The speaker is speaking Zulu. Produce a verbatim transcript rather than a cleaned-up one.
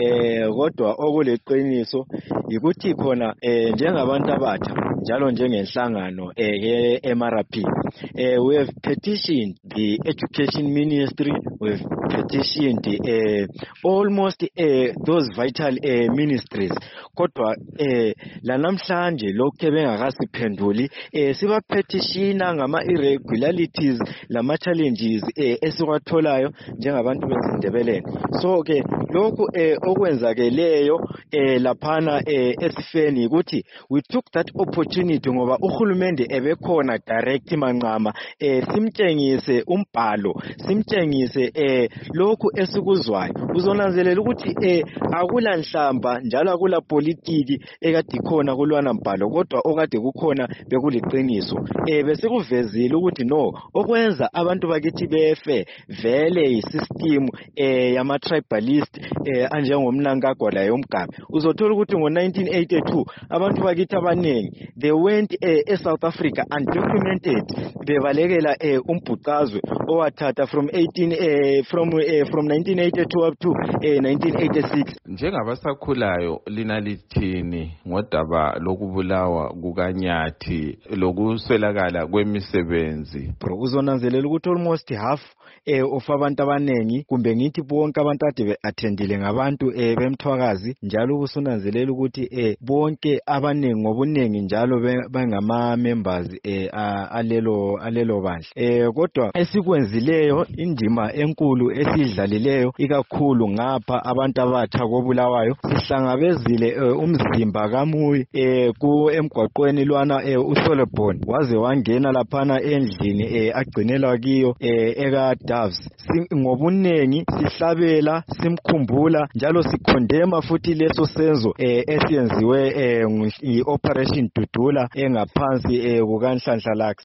eh kodwa okuleqiniso ukuthi khona eh njengabantu abatsha njalo njengenhlangano eh M R P eh we have petitioned the Education Ministry, we have petitioned eh almost eh those vital eh ministries, kodwa eh la namhlanje lokho bengakasiphenduli eh siba petitiona ngama irregularities lama challenges eh esiwatholayo njengabantu bezindebeleni. So ke lokhu eh okwenzakeleyo eh laphana eh esifeni ukuthi we took that opportunity ngoba uhulumende ebekhona direct mancama eh simtshengise umbhalo, simtshengise eh lokhu esikuzwayo. Uzonanzelela ukuthi eh akula nhlamba njalo akula politiki ekade ikhona kulwana mbhalo, kodwa okade kukhona bekuliqiniso. Eh besikuvezile ukuthi no okwenza abantu bakithi befe vele isystem eh yama tribalist eh anjengomnankagwala yomgaba. Uzothola ukuthi ngo nineteen eighty-two abantu bakithi abaningi they went eh, e South Africa undocumented bebalekela eh umbhuqazwe owathatha from eighteen eh from eh, from nineteen eighty-two up to eh nineteen eighty-six. Njengabasakhulayo lina lithini ngodaba lokubulawa kukaNyathi lokuswelakala kwemisebenzi? Bro, uzonanzelela ukuthi almost half eh of abantu abanengi kumbe ngithi bonke abantu ade attendile ngabantu eh bemthwakazi, njalo kusunanzelela ukuthi eh bonke abanengi ngobunengi njalo bangama members eh alelo alelo bandla. Eh kodwa esikwenzileyo indima enkulu esidlalileyo ikakhulu ngapha abantu abatha kobulawayo sihlangabezile eh, umzimba kaMuyi eh ku emgwaqweni lwana eh uSolebon waze wangena laphana endlini eh agcinelwa kiyo eh eka Doves. Ngobunengi sihlabela simkhumbula njalo sikhondema futhi leso senzo eh esiyenziwe eh i operation Dudula engaphansi eh kukaNhlanhla Lux.